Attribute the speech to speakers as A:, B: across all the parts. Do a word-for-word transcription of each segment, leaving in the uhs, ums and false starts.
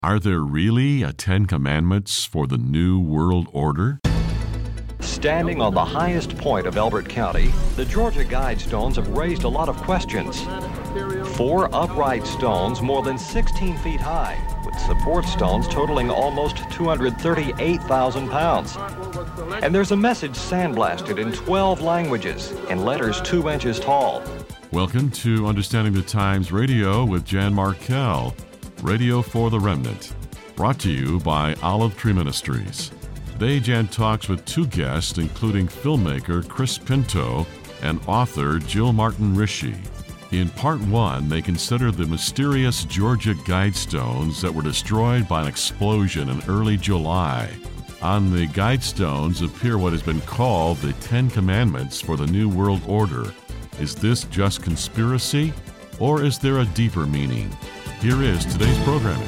A: Are there really a Ten Commandments for the New World Order?
B: Standing on the highest point of Elbert County, the Georgia Guidestones have raised a lot of questions. Four upright stones more than sixteen feet high, with support stones totaling almost two hundred thirty-eight thousand pounds. And there's a message sandblasted in twelve languages, in letters two inches tall.
A: Welcome to Understanding the Times Radio with Jan Markell, Radio for the Remnant, brought to you by Olive Tree Ministries. Today, Jan talks with two guests, including filmmaker Chris Pinto and author Jill Martin Rishi. In part one, they consider the mysterious Georgia Guidestones that were destroyed by an explosion in early July. On the Guidestones appear what has been called the Ten Commandments for the New World Order. Is this just conspiracy, or is there a deeper meaning? Here is today's programming.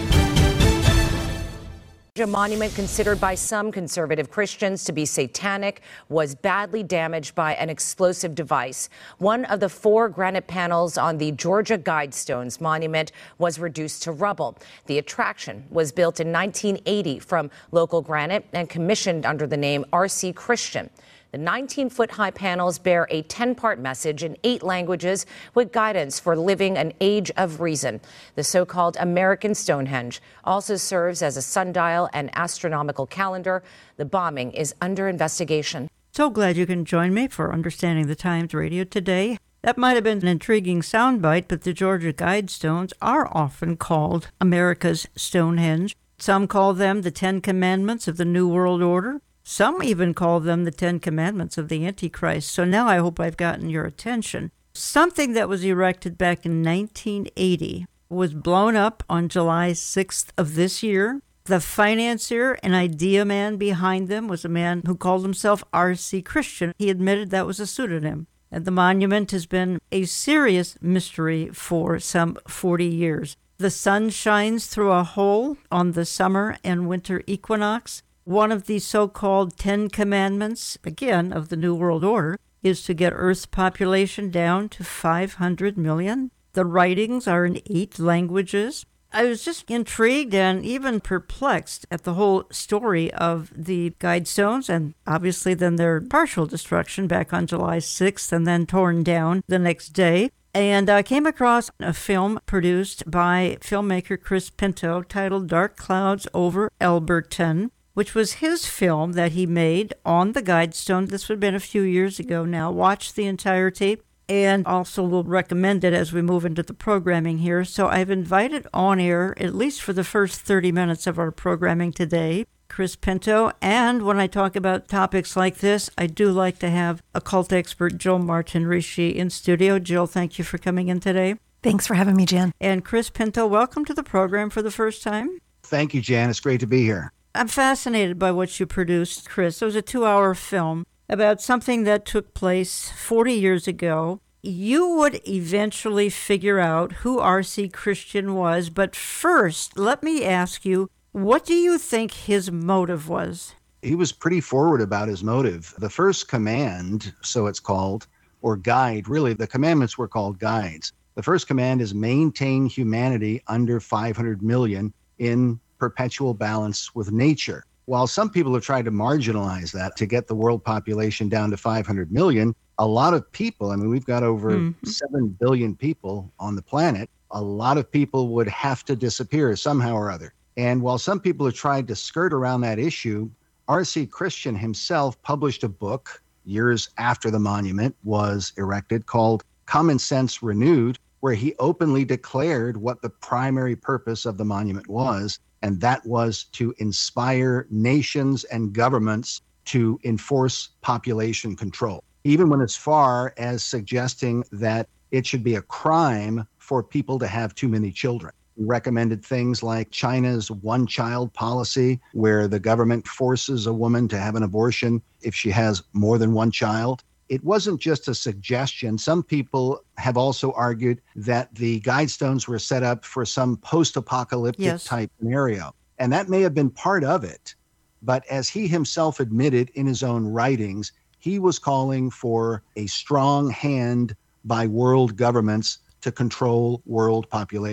C: A monument considered by some conservative Christians to be satanic was badly damaged by an explosive device. One of the four granite panels on the Georgia Guidestones monument was reduced to rubble. The attraction was built in nineteen eighty from local granite and commissioned under the name R C Christian. The nineteen-foot-high panels bear a ten-part message in eight languages with guidance for living an age of reason. The so-called American Stonehenge also serves as a sundial and astronomical calendar. The bombing is under investigation.
D: So glad you can join me for Understanding the Times Radio today. That might have been an intriguing soundbite, but the Georgia Guidestones are often called America's Stonehenge. Some call them the Ten Commandments of the New World Order. Some even call them the Ten Commandments of the Antichrist. So now I hope I've gotten your attention. Something that was erected back in nineteen eighty was blown up on July sixth of this year. The financier and idea man behind them was a man who called himself R C Christian. He admitted that was a pseudonym. And the monument has been a serious mystery for some forty years. The sun shines through a hole on the summer and winter equinox. One of the so-called Ten Commandments, again, of the New World Order, is to get Earth's population down to five hundred million. The writings are in eight languages. I was just intrigued and even perplexed at the whole story of the Guidestones, and obviously then their partial destruction back on July sixth and then torn down the next day. And I came across a film produced by filmmaker Chris Pinto titled Dark Clouds Over Elberton, which was his film that he made on the Guidestone. This would have been a few years ago now. Watch the entirety, and also will recommend it as we move into the programming here. So I've invited on air, at least for the first thirty minutes of our programming today, Chris Pinto. And when I talk about topics like this, I do like to have occult expert Jill Martin Rishi in studio. Jill, thank you for coming in today.
E: Thanks for having me, Jan.
D: And Chris Pinto, welcome to the program for the first time.
F: Thank you, Jan. It's great to be here.
D: I'm fascinated by what you produced, Chris. It was a two-hour film about something that took place forty years ago. You would eventually figure out who R C Christian was, but first, let me ask you, what do you think his motive was?
F: He was pretty forward about his motive. The first command, so it's called, or guide, really, the commandments were called guides. The first command is maintain humanity under five hundred million in perpetual balance with nature. While some people have tried to marginalize that to get the world population down to five hundred million, a lot of people, I mean, we've got over mm-hmm. seven billion people on the planet, a lot of people would have to disappear somehow or other. And while some people have tried to skirt around that issue, R C Christian himself published a book years after the monument was erected called Common Sense Renewed, where he openly declared what the primary purpose of the monument was. And that was to inspire nations and governments to enforce population control, even went as far as suggesting that it should be a crime for people to have too many children. He recommended things like China's one-child policy, where the government forces a woman to have an abortion if she has more than one child. It wasn't just a suggestion. Some people have also argued that the Guidestones were set up for some post-apocalyptic yes. type scenario. And that may have been part of it. But as he himself admitted in his own writings, he was calling for a strong hand by world governments to control world population.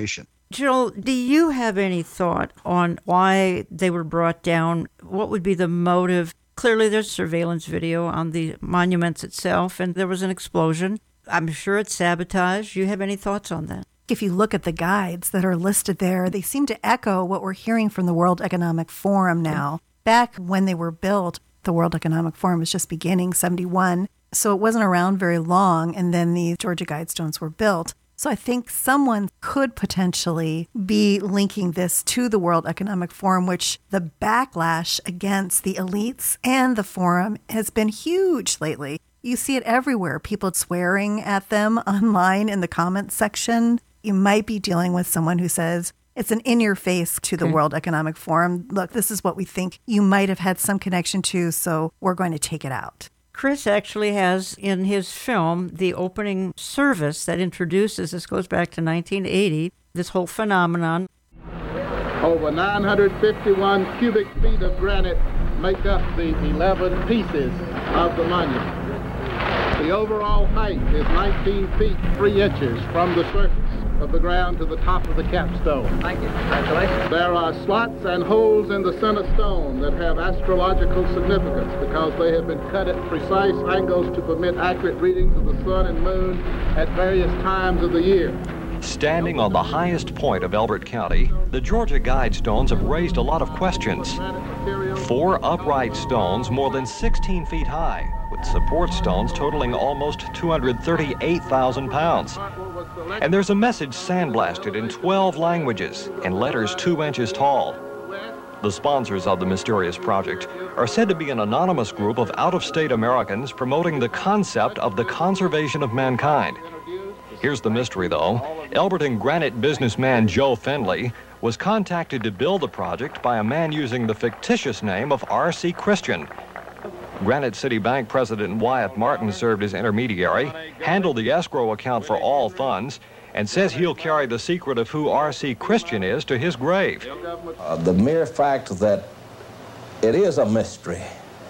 D: Jill, do you have any thought on why they were brought down? What would be the motive? Clearly, there's surveillance video on the monuments itself, and there was an explosion. I'm sure it's sabotage. Do you have any thoughts on that?
E: If you look at the guides that are listed there, they seem to echo what we're hearing from the World Economic Forum now. Back when they were built, the World Economic Forum was just beginning, seventy-one, so it wasn't around very long, and then the Georgia Guidestones were built. So I think someone could potentially be linking this to the World Economic Forum, which the backlash against the elites and the forum has been huge lately. You see it everywhere, people swearing at them online in the comments section. You might be dealing with someone who says, it's an in-your-face to the okay. World Economic Forum. Look, this is what we think you might have had some connection to, so we're going to take it out.
D: Chris actually has in his film the opening service that introduces, this goes back to nineteen eighty, this whole phenomenon.
G: Over nine hundred fifty-one cubic feet of granite make up the eleven pieces of the monument. The overall height is nineteen feet three inches from the surface of the ground to the top of the capstone.
H: Thank you. Congratulations.
G: There are slots and holes in the center stone that have astrological significance because they have been cut at precise angles to permit accurate readings of the sun and moon at various times of the year.
B: Standing on the highest point of Elbert County, the Georgia Guidestones have raised a lot of questions. Four upright stones more than sixteen feet high, with support stones totaling almost two hundred thirty-eight thousand pounds. And there's a message sandblasted in twelve languages in letters two inches tall. The sponsors of the mysterious project are said to be an anonymous group of out-of-state Americans promoting the concept of the conservation of mankind. Here's the mystery, though. Elberton granite businessman Joe Findlay was contacted to build the project by a man using the fictitious name of R C Christian. Granite City Bank President Wyatt Martin served as intermediary, handled the escrow account for all funds, and says he'll carry the secret of who R C Christian is to his grave.
I: Uh, the mere fact that it is a mystery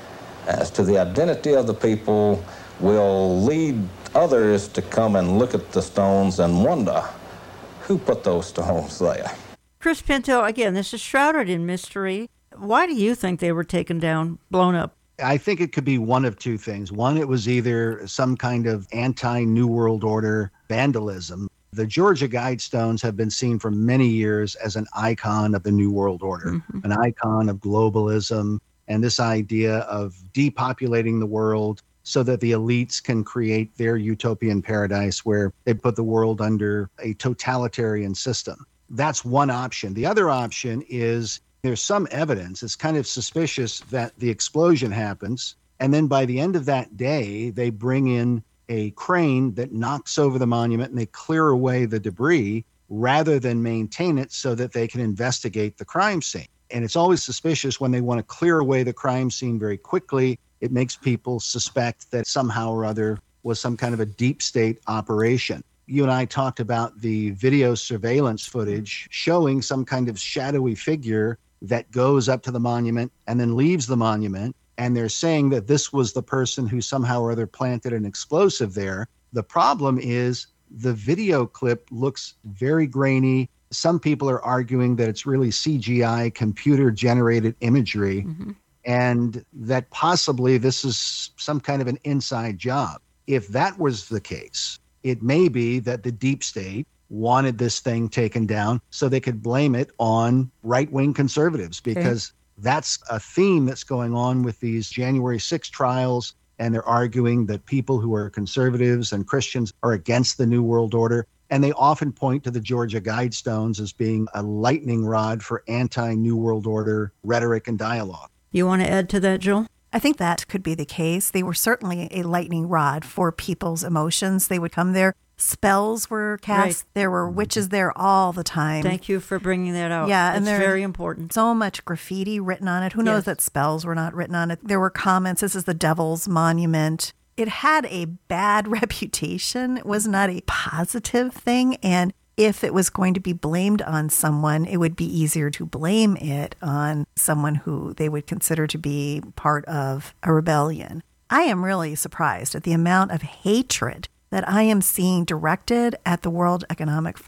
I: as to the identity of the people will lead others to come and look at the stones and wonder who put those stones there.
D: Chris Pinto, again, this is shrouded in mystery. Why do you think they were taken down, blown up?
F: I think it could be one of two things. One, it was either some kind of anti-New World Order vandalism. The Georgia Guidestones have been seen for many years as an icon of the New World Order, mm-hmm. an icon of globalism, and this idea of depopulating the world so that the elites can create their utopian paradise where they put the world under a totalitarian system. That's one option. The other option is there's some evidence, it's kind of suspicious that the explosion happens, and then by the end of that day, they bring in a crane that knocks over the monument and they clear away the debris rather than maintain it so that they can investigate the crime scene. And it's always suspicious when they want to clear away the crime scene very quickly. It makes people suspect that somehow or other was some kind of a deep state operation. You and I talked about the video surveillance footage showing some kind of shadowy figure that goes up to the monument and then leaves the monument. And they're saying that this was the person who somehow or other planted an explosive there. The problem is the video clip looks very grainy. Some people are arguing that it's really C G I, computer-generated imagery, mm-hmm. and that possibly this is some kind of an inside job. If that was the case, it may be that the deep state wanted this thing taken down so they could blame it on right-wing conservatives, because okay. that's a theme that's going on with these January sixth trials, and they're arguing that people who are conservatives and Christians are against the New World Order. And they often point to the Georgia Guidestones as being a lightning rod for anti-New World Order rhetoric and dialogue.
D: You want to add to that, Jill?
E: I think that could be the case. They were certainly a lightning rod for people's emotions. They would come there. Spells were cast. Right. There were witches there all the time.
D: Thank you for bringing that out.
E: Yeah,
D: it's
E: and there's
D: very important.
E: So much graffiti written on it. Who knows yes. that spells were not written on it? There were comments. This is the Devil's Monument. It had a bad reputation. It was not a positive thing. And if it was going to be blamed on someone, it would be easier to blame it on someone who they would consider to be part of a rebellion. I am really surprised at the amount of hatred that I am seeing directed at the World Economic Forum.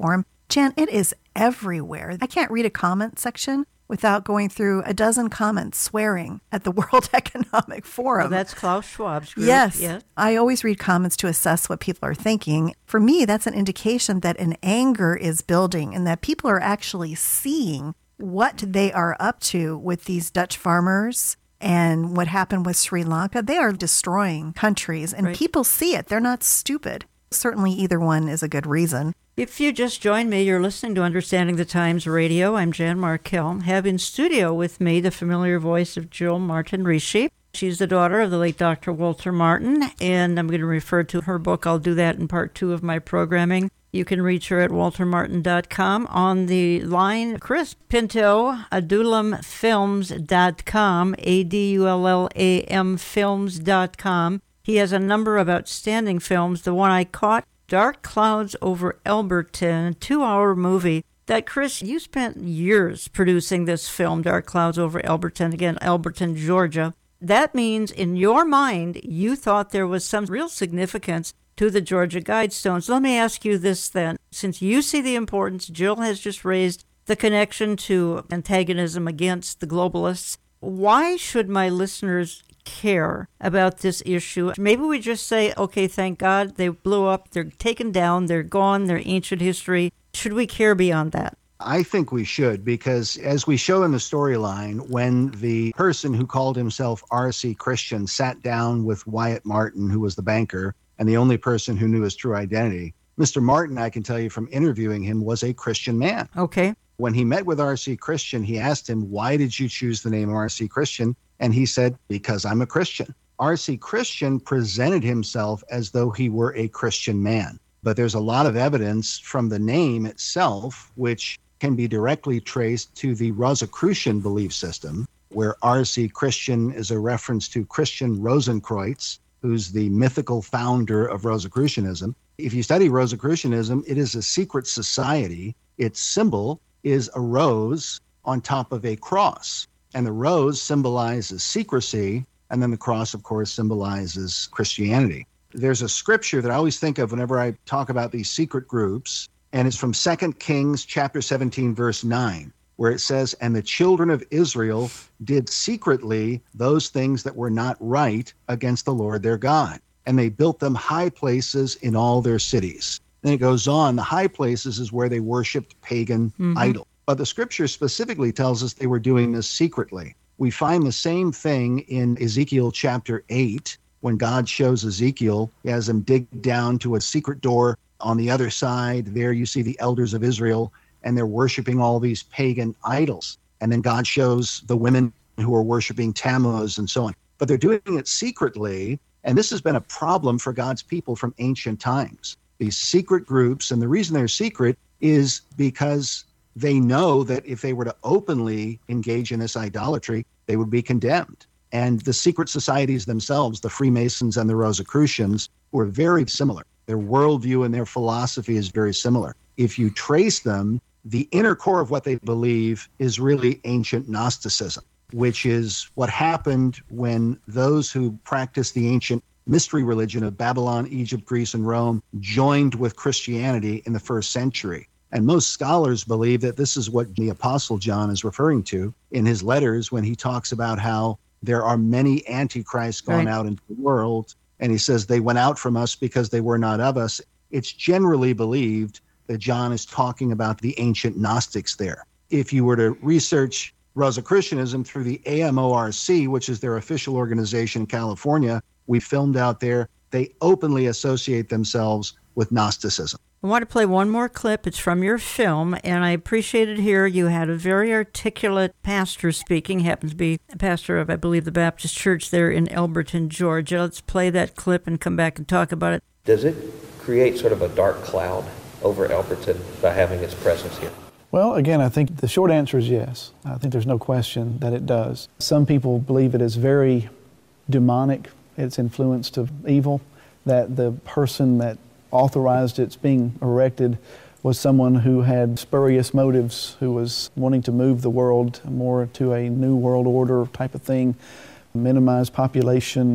E: Jan, it is everywhere. I can't read a comment section without going through a dozen comments swearing at the World Economic Forum.
D: Oh, that's Klaus Schwab's group.
E: Yes.
D: yes.
E: I always read comments to assess what people are thinking. For me, that's an indication that an anger is building and that people are actually seeing what they are up to with these Dutch farmers and what happened with Sri Lanka. They are destroying countries, and right. people see it. They're not stupid. Certainly either one is a good reason.
D: If you just joined me, you're listening to Understanding the Times Radio. I'm Jan Markell. Have in studio with me the familiar voice of Jill Martin Rishi. She's the daughter of the late Doctor Walter Martin, and I'm going to refer to her book. I'll do that in part two of my programming. You can reach her at walter martin dot com. On the line, Chris Pinto, adulam films dot com, A D U L L A M films dot com. He has a number of outstanding films. The one I caught, Dark Clouds Over Elberton, a two-hour movie that, Chris, you spent years producing this film, Dark Clouds Over Elberton, again, Elberton, Georgia. That means, in your mind, you thought there was some real significance to the Georgia Guidestones. Let me ask you this then. Since you see the importance, Jill has just raised the connection to antagonism against the globalists, why should my listeners care about this issue? Maybe we just say, okay, thank God they blew up, they're taken down, they're gone, they're ancient history. Should we care beyond that?
F: I think we should, because as we show in the storyline, when the person who called himself R C Christian sat down with Wyatt Martin, who was the banker, and the only person who knew his true identity, Mister Martin, I can tell you from interviewing him, was a Christian man.
D: Okay.
F: When he met with R C Christian, he asked him, why did you choose the name R C Christian? And he said, because I'm a Christian. R C Christian presented himself as though he were a Christian man. But there's a lot of evidence from the name itself, which can be directly traced to the Rosicrucian belief system, where R C Christian is a reference to Christian Rosenkreutz, who's the mythical founder of Rosicrucianism. If you study Rosicrucianism, it is a secret society. Its symbol is a rose on top of a cross. And the rose symbolizes secrecy, and then the cross, of course, symbolizes Christianity. There's a scripture that I always think of whenever I talk about these secret groups, and it's from Second Kings chapter seventeen, verse nine, where it says, and the children of Israel did secretly those things that were not right against the Lord their God. And they built them high places in all their cities. Then it goes on, the high places is where they worshiped pagan mm-hmm. idols. But the scripture specifically tells us they were doing this secretly. We find the same thing in Ezekiel chapter eight, when God shows Ezekiel, he has him dig down to a secret door on the other side. There you see the elders of Israel, and they're worshiping all these pagan idols. And then God shows the women who are worshiping Tammuz and so on. But they're doing it secretly, and this has been a problem for God's people from ancient times. These secret groups, and the reason they're secret is because they know that if they were to openly engage in this idolatry, they would be condemned. And the secret societies themselves, the Freemasons and the Rosicrucians, were very similar. Their worldview and their philosophy is very similar. If you trace them, the inner core of what they believe is really ancient Gnosticism, which is what happened when those who practiced the ancient mystery religion of Babylon, Egypt, Greece, and Rome joined with Christianity in the first century. And most scholars believe that this is what the Apostle John is referring to in his letters when he talks about how there are many antichrists going right. out into the world. And he says they went out from us because they were not of us. It's generally believed that John is talking about the ancient Gnostics there. If you were to research Rosicrucianism through the A M O R C, which is their official organization in California, we filmed out there, they openly associate themselves with Gnosticism.
D: I want to play one more clip. It's from your film, and I appreciated here you had a very articulate pastor speaking, happens to be a pastor of, I believe, the Baptist Church there in Elberton, Georgia. Let's play that clip and come back and talk about it.
H: Does it create sort of a dark cloud over Elberton by having its presence here?
J: Well, again, I think the short answer is yes. I think there's no question that it does. Some people believe it is very demonic, its influence to evil, that the person that authorized its being erected was someone who had spurious motives, who was wanting to move the world more to a new world order type of thing, minimize population,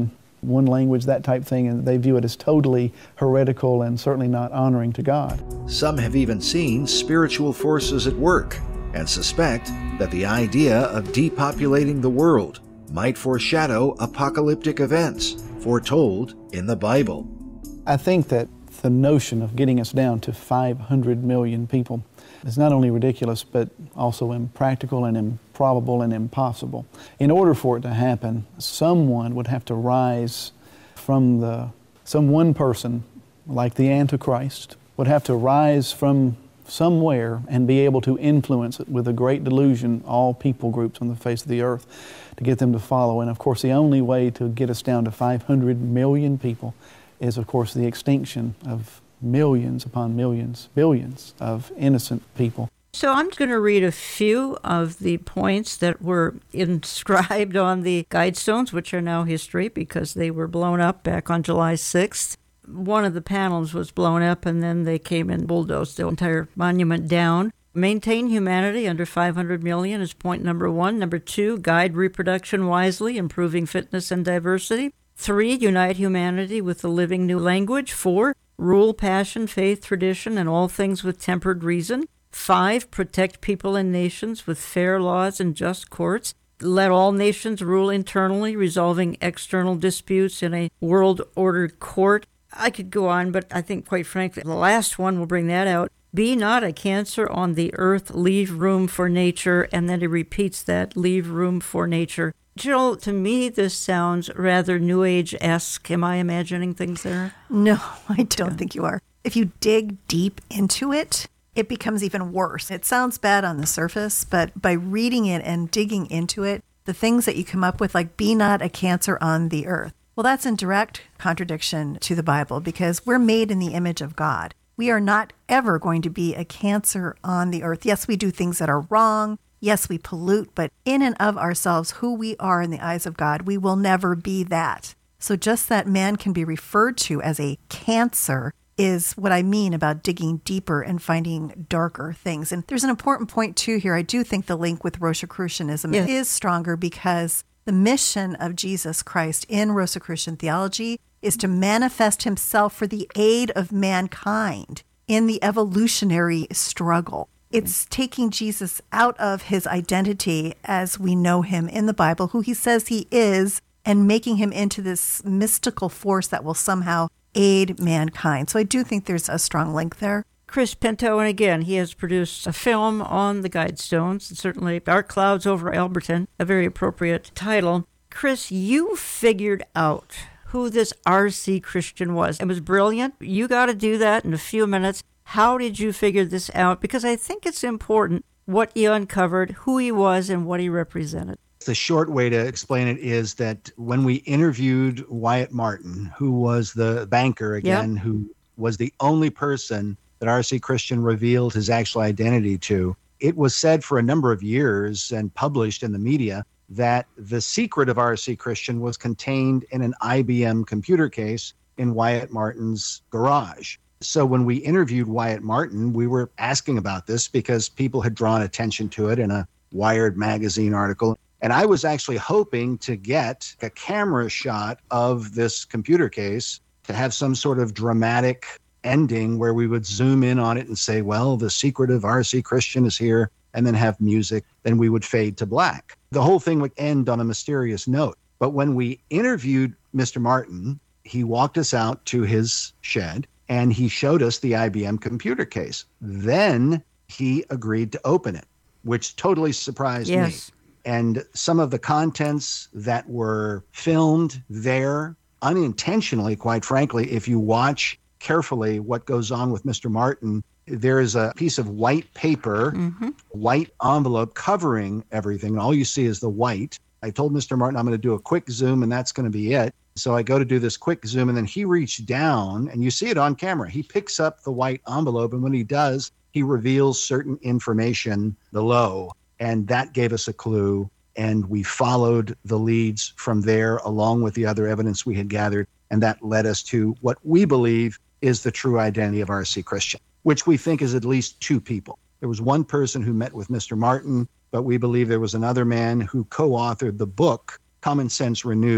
J: one language, that type thing, and they view it as totally heretical and certainly not honoring to God.
K: Some have even seen spiritual forces at work and suspect that the idea of depopulating the world might foreshadow apocalyptic events foretold in the Bible.
J: I think that the notion of getting us down to five hundred million people is not only ridiculous, but also impractical and improbable and impossible. In order for it to happen, someone would have to rise from the, some one person, like the Antichrist, would have to rise from somewhere and be able to influence it with a great delusion all people groups on the face of the earth to get them to follow. And of course, the only way to get us down to five hundred million people is, of course, the extinction of millions upon millions, billions of innocent people.
D: So I'm going to read a few of the points that were inscribed on the Guidestones, which are now history because they were blown up back on July sixth. One of the panels was blown up, and then they came and bulldozed the entire monument down. Maintain humanity under five hundred million is point number one. Number two, guide reproduction wisely, improving fitness and diversity. Three, unite humanity with the living new language. Four, rule passion, faith, tradition, and all things with tempered reason. Five, protect people and nations with fair laws and just courts. Let all nations rule internally, resolving external disputes in a world-ordered court. I could go on, but I think, quite frankly, the last one will bring that out. Be not a cancer on the earth, leave room for nature. And then he repeats that, leave room for nature. Jill, to me, this sounds rather New Age-esque. Am I imagining things there?
E: No, I don't think you are. If you dig deep into it, it becomes even worse. It sounds bad on the surface, but by reading it and digging into it, the things that you come up with, like be not a cancer on the earth, well, that's in direct contradiction to the Bible because we're made in the image of God. We are not ever going to be a cancer on the earth. Yes, we do things that are wrong. Yes, we pollute, but in and of ourselves, who we are in the eyes of God, we will never be that. So just that man can be referred to as a cancer is what I mean about digging deeper and finding darker things. And there's an important point, too, here. I do think the link with Rosicrucianism yes. is stronger because the mission of Jesus Christ in Rosicrucian theology is to manifest himself for the aid of mankind in the evolutionary struggle. It's taking Jesus out of his identity as we know him in the Bible, who he says he is, and making him into this mystical force that will somehow aid mankind. So I do think there's a strong link there.
D: Chris Pinto, and again, he has produced a film on the Guidestones, and certainly Dark Clouds Over Alberton, a very appropriate title. Chris, you figured out who this R C Christian was. It was brilliant. You got to do that in a few minutes. How did you figure this out? Because I think it's important what you uncovered, who he was, and what he represented.
F: The short way to explain it is that when we interviewed Wyatt Martin, who was the banker again, yep. who was the only person that R C Christian revealed his actual identity to, it was said for a number of years and published in the media that the secret of R C Christian was contained in an I B M computer case in Wyatt Martin's garage. So when we interviewed Wyatt Martin, we were asking about this because people had drawn attention to it in a Wired magazine article. And I was actually hoping to get a camera shot of this computer case to have some sort of dramatic ending where we would zoom in on it and say, well, the secret of R C Christian is here, and then have music. Then we would fade to black. The whole thing would end on a mysterious note. But when we interviewed Mister Martin, he walked us out to his shed and he showed us the I B M computer case. Then he agreed to open it, which totally surprised
D: yes.
F: me. And some of the contents that were filmed there, unintentionally, quite frankly, if you watch carefully what goes on with Mister Martin, there is a piece of white paper, mm-hmm. white envelope covering everything. And all you see is the white. I told Mister Martin, I'm going to do a quick zoom and that's going to be it. So I go to do this quick zoom and then he reached down and you see it on camera. He picks up the white envelope and when he does, he reveals certain information below. And that gave us a clue. And we followed the leads from there along with the other evidence we had gathered. And that led us to what we believe is the true identity of R C Christian, which we think is at least two people. There was one person who met with Mister Martin, but we believe there was another man who co-authored the book, Common Sense Renewed,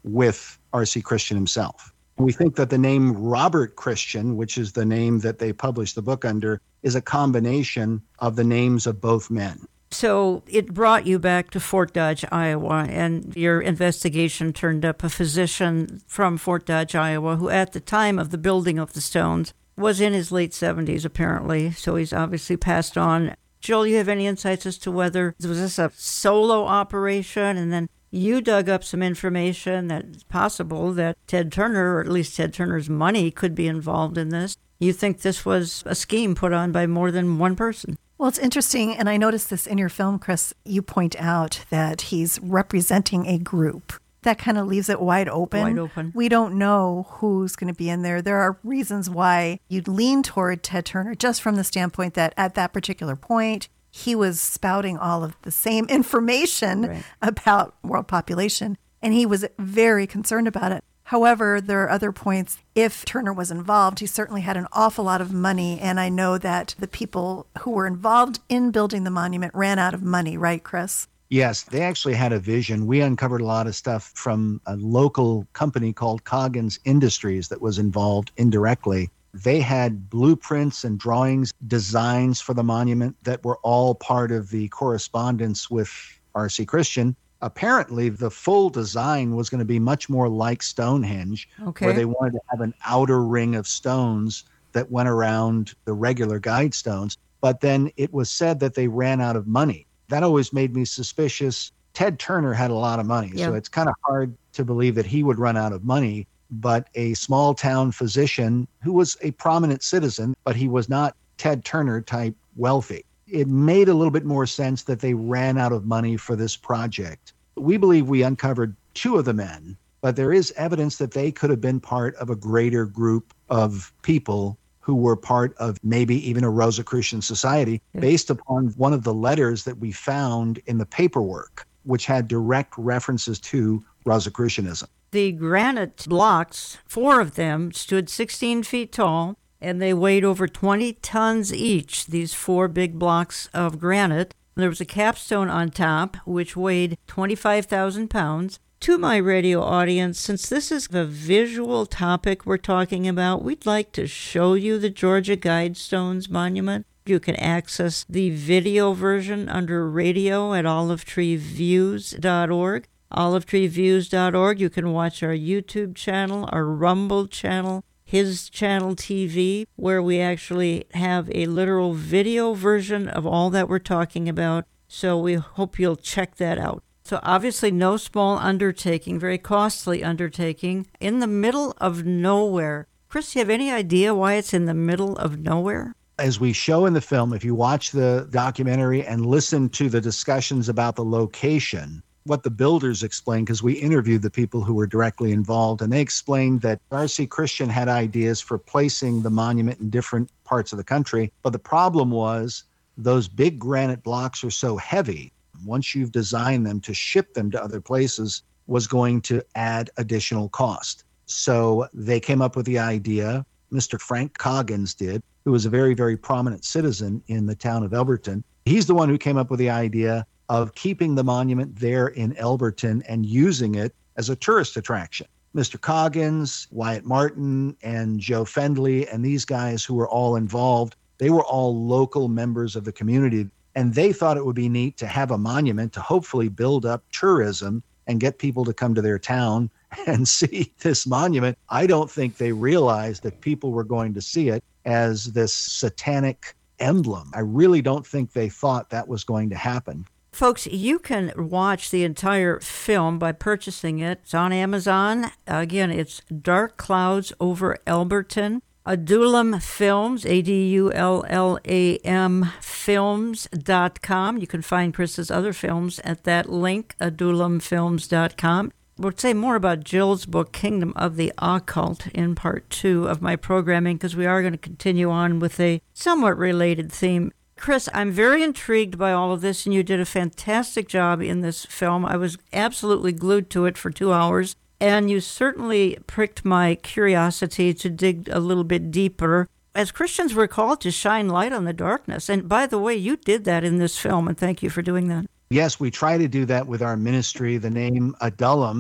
F: with R C Christian himself. We think that the name Robert Christian, which is the name that they published the book under, is a combination of the names of both men.
D: So it brought you back to Fort Dodge, Iowa, and your investigation turned up a physician from Fort Dodge, Iowa, who at the time of the building of the stones was in his late seventies, apparently, so he's obviously passed on. Joel, you have any insights as to whether, was this a solo operation, and then you dug up some information that it's possible that Ted Turner, or at least Ted Turner's money, could be involved in this. You think this was a scheme put on by more than one person?
E: Well, it's interesting, and I noticed this in your film, Chris. You point out that he's representing a group. That kind of leaves it wide open.
D: Wide open.
E: We don't know who's going to be in there. There are reasons why you'd lean toward Ted Turner, just from the standpoint that at that particular point, he was spouting all of the same information right. about world population, and he was very concerned about it. However, there are other points. If Turner was involved, he certainly had an awful lot of money, and I know that the people who were involved in building the monument ran out of money, right, Chris?
F: Yes, they actually had a vision. We uncovered a lot of stuff from a local company called Coggins Industries that was involved indirectly. They had blueprints and drawings, designs for the monument that were all part of the correspondence with R C Christian. Apparently, the full design was going to be much more like Stonehenge,
D: okay.
F: where they wanted to have an outer ring of stones that went around the regular guide stones. But then it was said that they ran out of money. That always made me suspicious. Ted Turner had a lot of money,
D: yeah.
F: so it's kind of hard to believe that he would run out of money. But a small town physician who was a prominent citizen, but he was not Ted Turner type wealthy. It made a little bit more sense that they ran out of money for this project. We believe we uncovered two of the men, but there is evidence that they could have been part of a greater group of people who were part of maybe even a Rosicrucian society, yeah. based upon one of the letters that we found in the paperwork, which had direct references to Rosicrucianism.
D: The granite blocks, four of them, stood sixteen feet tall, and they weighed over twenty tons each, these four big blocks of granite. There was a capstone on top, which weighed twenty-five thousand pounds. To my radio audience, since this is the visual topic we're talking about, we'd like to show you the Georgia Guidestones Monument. You can access the video version under radio at olive tree views dot org. olive tree views dot org. You can watch our YouTube channel, our Rumble channel, His Channel T V, where we actually have a literal video version of all that we're talking about. So we hope you'll check that out. So obviously no small undertaking, very costly undertaking, in the middle of nowhere. Chris, do you have any idea why it's in the middle of nowhere?
F: As we show in the film, if you watch the documentary and listen to the discussions about the location, what the builders explained, because we interviewed the people who were directly involved, and they explained that R C Christian had ideas for placing the monument in different parts of the country. But the problem was those big granite blocks are so heavy. Once you've designed them, to ship them to other places was going to add additional cost. So they came up with the idea, Mister Frank Coggins did, who was a very, very prominent citizen in the town of Elberton. He's the one who came up with the idea of keeping the monument there in Elberton and using it as a tourist attraction. Mister Coggins, Wyatt Martin, and Joe Fendley, and these guys who were all involved, they were all local members of the community. And they thought it would be neat to have a monument to hopefully build up tourism and get people to come to their town and see this monument. I don't think they realized that people were going to see it as this satanic emblem. I really don't think they thought that was going to happen.
D: Folks, you can watch the entire film by purchasing it. It's on Amazon. Again, it's Dark Clouds Over Elberton. Adullam Films, A D U L L A M films dot com. You can find Chris's other films at that link, adullam films dot com. We'll say more about Jill's book, Kingdom of the Occult, in part two of my programming, because we are going to continue on with a somewhat related theme. Chris, I'm very intrigued by all of this, and you did a fantastic job in this film. I was absolutely glued to it for two hours. And you certainly pricked my curiosity to dig a little bit deeper. As Christians, we're called to shine light on the darkness. And by the way, you did that in this film, and thank you for doing that.
F: Yes, we try to do that with our ministry. The name Adullam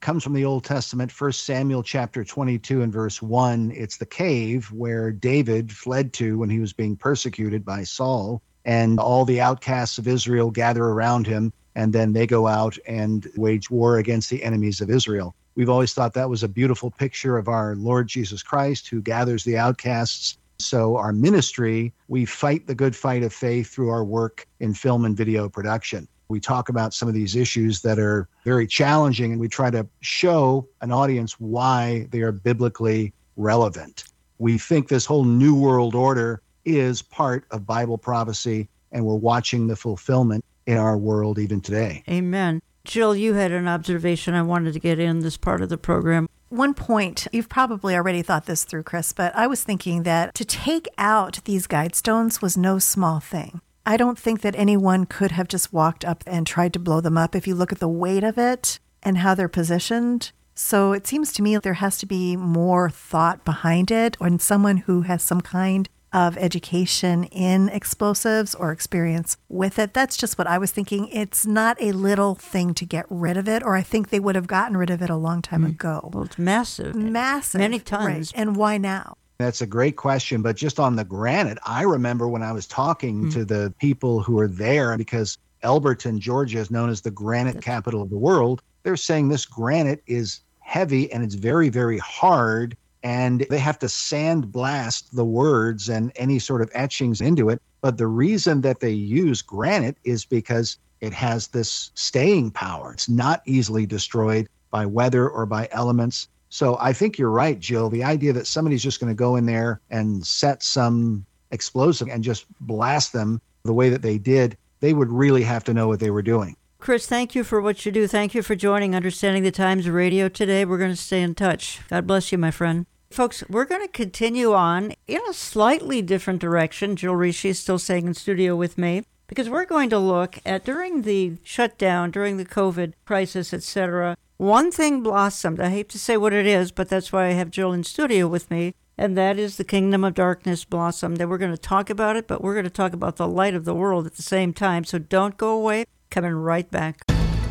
F: comes from the Old Testament, First Samuel chapter twenty-two and verse one. It's the cave where David fled to when he was being persecuted by Saul, and all the outcasts of Israel gather around him, and then they go out and wage war against the enemies of Israel. We've always thought that was a beautiful picture of our Lord Jesus Christ, who gathers the outcasts. So our ministry, we fight the good fight of faith through our work in film and video production. We talk about some of these issues that are very challenging, and we try to show an audience why they are biblically relevant. We think this whole New World Order is part of Bible prophecy, and we're watching the fulfillment in our world even today.
D: Amen. Jill, you had an observation I wanted to get in this part of the program.
E: One point, you've probably already thought this through, Chris, but I was thinking that to take out these guide stones was no small thing. I don't think that anyone could have just walked up and tried to blow them up if you look at the weight of it and how they're positioned. So it seems to me there has to be more thought behind it, or someone who has some kind of education in explosives or experience with it. That's just what I was thinking. It's not a little thing to get rid of it, or I think they would have gotten rid of it a long time mm. ago.
D: Well, it's massive.
E: Massive.
D: Many tons.
E: Right. And why now?
F: That's a great question. But just on the granite, I remember when I was talking mm. to the people who were there, because Elberton, Georgia is known as the granite That's... capital of the world. They're saying this granite is heavy and it's very, very hard. And they have to sandblast the words and any sort of etchings into it. But the reason that they use granite is because it has this staying power. It's not easily destroyed by weather or by elements. So I think you're right, Jill. The idea that somebody's just going to go in there and set some explosive and just blast them the way that they did, they would really have to know what they were doing.
D: Chris, thank you for what you do. Thank you for joining Understanding the Times Radio today. We're going to stay in touch. God bless you, my friend. Folks, we're going to continue on in a slightly different direction. Jill Rishi is still staying in studio with me, because we're going to look at, during the shutdown, during the COVID crisis, et cetera, one thing blossomed. I hate to say what it is, but that's why I have Jill in studio with me, and that is the kingdom of darkness blossomed. And we're going to talk about it, but we're going to talk about the light of the world at the same time. So don't go away. Coming right back.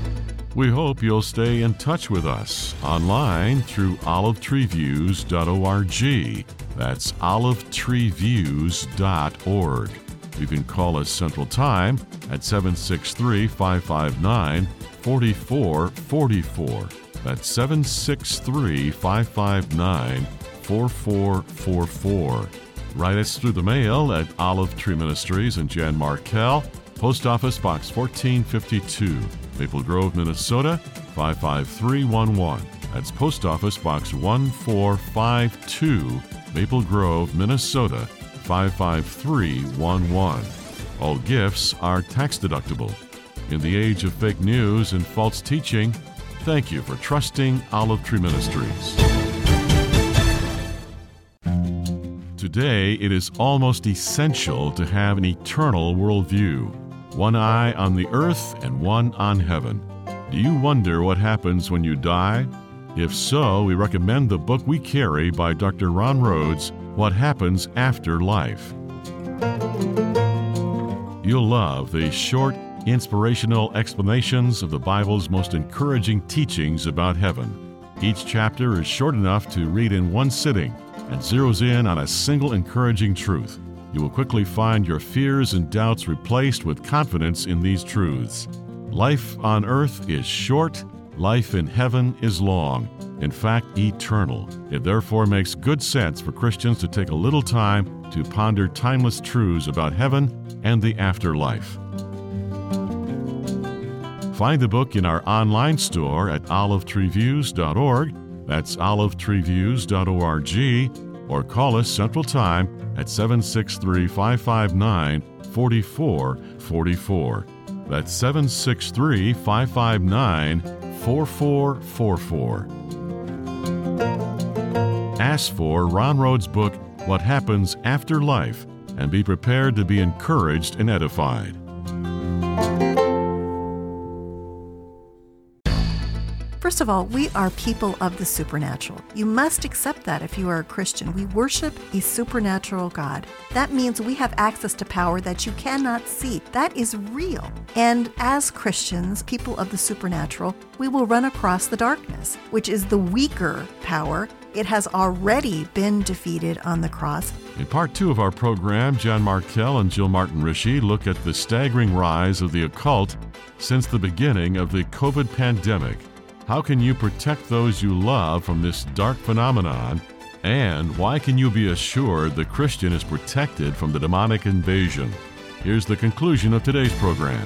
A: We hope you'll stay in touch with us online through olive tree views dot org. That's olive tree views dot org. You can call us Central Time at seven six three, five five nine, four four four four. That's seven six three, five five nine, four four four four. Write us through the mail at Olive Tree Ministries and Jan Markell, Post Office Box fourteen fifty-two, Maple Grove, Minnesota, five five three one one. That's Post Office Box one four five two, Maple Grove, Minnesota, five five three one one. All gifts are tax deductible. In the age of fake news and false teaching, thank you for trusting Olive Tree Ministries. Today, it is almost essential to have an eternal worldview. One eye on the earth and one on heaven. Do you wonder what happens when you die? If so, we recommend the book we carry by Doctor Ron Rhodes, What Happens After Life. You'll love the short, inspirational explanations of the Bible's most encouraging teachings about heaven. Each chapter is short enough to read in one sitting and zeroes in on a single encouraging truth. You will quickly find your fears and doubts replaced with confidence in these truths. Life on earth is short, life in heaven is long, in fact, eternal. It therefore makes good sense for Christians to take a little time to ponder timeless truths about heaven and the afterlife. Find the book in our online store at olive tree views dot org. That's olive tree views dot org, or call us Central Time at seven six three, five five nine, four four four four. That's seven six three, five five nine, four four four four. Ask for Ron Rhodes' book, What Happens After Life, and be prepared to be encouraged and edified.
E: First of all, we are people of the supernatural. You must accept that if you are a Christian. We worship a supernatural God. That means we have access to power that you cannot see. That is real. And as Christians, people of the supernatural, we will run across the darkness, which is the weaker power. It has already been defeated on the cross.
A: In part two of our program, Jan Markell and Jill Martin-Rishi look at the staggering rise of the occult since the beginning of the COVID pandemic. How can you protect those you love from this dark phenomenon? And why can you be assured the Christian is protected from the demonic invasion? Here's the conclusion of today's program.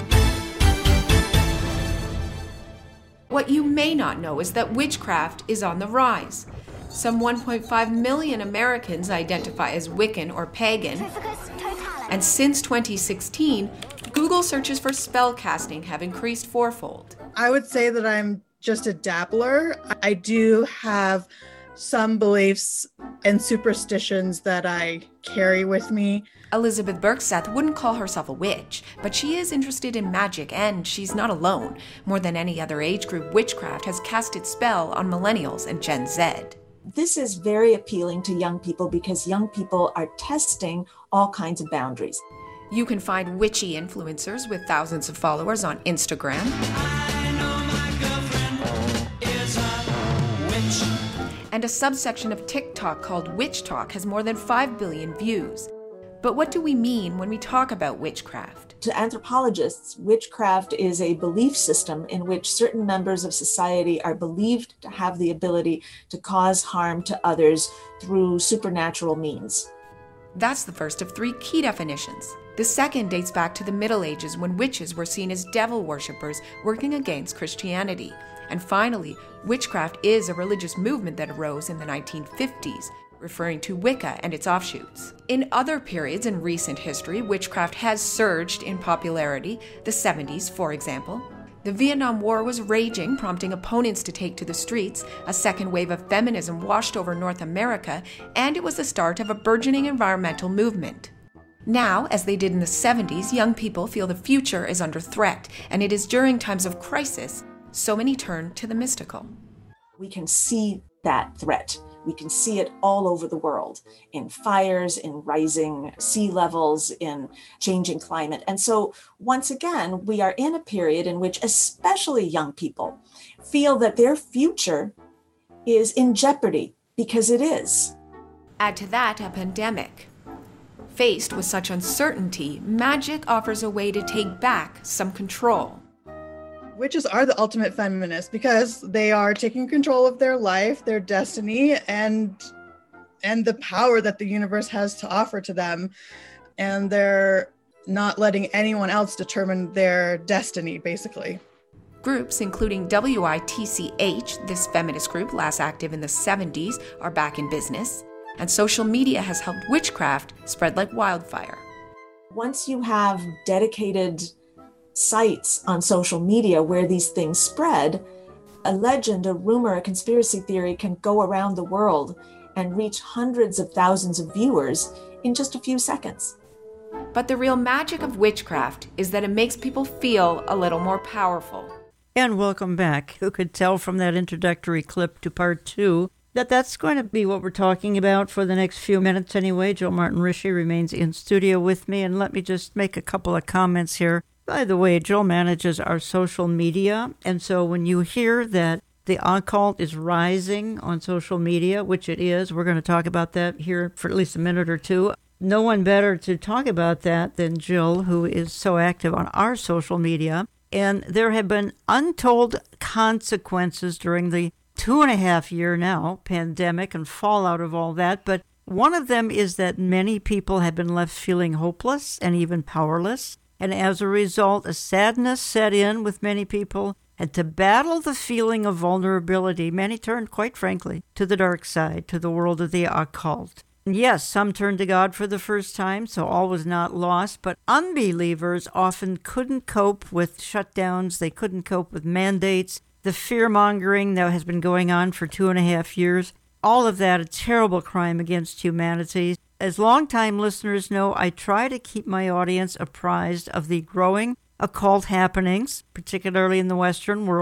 L: What you may not know is that witchcraft is on the rise. Some one point five million Americans identify as Wiccan or pagan. And since twenty sixteen, Google searches for spellcasting have increased fourfold.
M: I would say that I'm just a dabbler. I do have some beliefs and superstitions that I carry with me.
L: Elizabeth Bergseth wouldn't call herself a witch, but she is interested in magic, and she's not alone. More than any other age group, witchcraft has cast its spell on millennials and Gen Z.
N: This is very appealing to young people because young people are testing all kinds of boundaries.
L: You can find witchy influencers with thousands of followers on Instagram. And a subsection of TikTok called Witch Talk has more than five billion views. But what do we mean when we talk about witchcraft?
N: To anthropologists, witchcraft is a belief system in which certain members of society are believed to have the ability to cause harm to others through supernatural means.
L: That's the first of three key definitions. The second dates back to the Middle Ages when witches were seen as devil worshippers working against Christianity. And finally, witchcraft is a religious movement that arose in the nineteen fifties, referring to Wicca and its offshoots. In other periods in recent history, witchcraft has surged in popularity, the seventies, for example. The Vietnam War was raging, prompting opponents to take to the streets. A second wave of feminism washed over North America, and it was the start of a burgeoning environmental movement. Now, as they did in the seventies, young people feel the future is under threat, and it is during times of crisis so many turn to the mystical.
N: We can see that threat. We can see it all over the world, in fires, in rising sea levels, in changing climate. And so once again, we are in a period in which especially young people feel that their future is in jeopardy, because it is.
L: Add to that a pandemic. Faced with such uncertainty, magic offers a way to take back some control.
M: Witches are the ultimate feminists because they are taking control of their life, their destiny, and and the power that the universe has to offer to them. And they're not letting anyone else determine their destiny, basically.
L: Groups including W I T C H, this feminist group last active in the seventies, are back in business. And social media has helped witchcraft spread like wildfire.
N: Once you have dedicated sites on social media where these things spread, a legend, a rumor, a conspiracy theory can go around the world and reach hundreds of thousands of viewers in just a few seconds.
L: But the real magic of witchcraft is that it makes people feel a little more powerful.
D: And welcome back. Who could tell from that introductory clip to part two that that's going to be what we're talking about for the next few minutes anyway. Jill Martin-Rishi remains in studio with me, and let me just make a couple of comments here. By the way, Jill manages our social media, and so when you hear that the occult is rising on social media, which it is, we're going to talk about that here for at least a minute or two. No one better to talk about that than Jill, who is so active on our social media. And there have been untold consequences during the two and a half year now pandemic and fallout of all that, but one of them is that many people have been left feeling hopeless and even powerless. And as a result, a sadness set in with many people, and to battle the feeling of vulnerability, many turned, quite frankly, to the dark side, to the world of the occult. And yes, some turned to God for the first time, so all was not lost, but unbelievers often couldn't cope with shutdowns, they couldn't cope with mandates, the fear-mongering that has been going on for two and a half years. All of that a terrible crime against humanity. As longtime listeners know, I try to keep my audience apprised of the growing occult happenings, particularly in the Western world.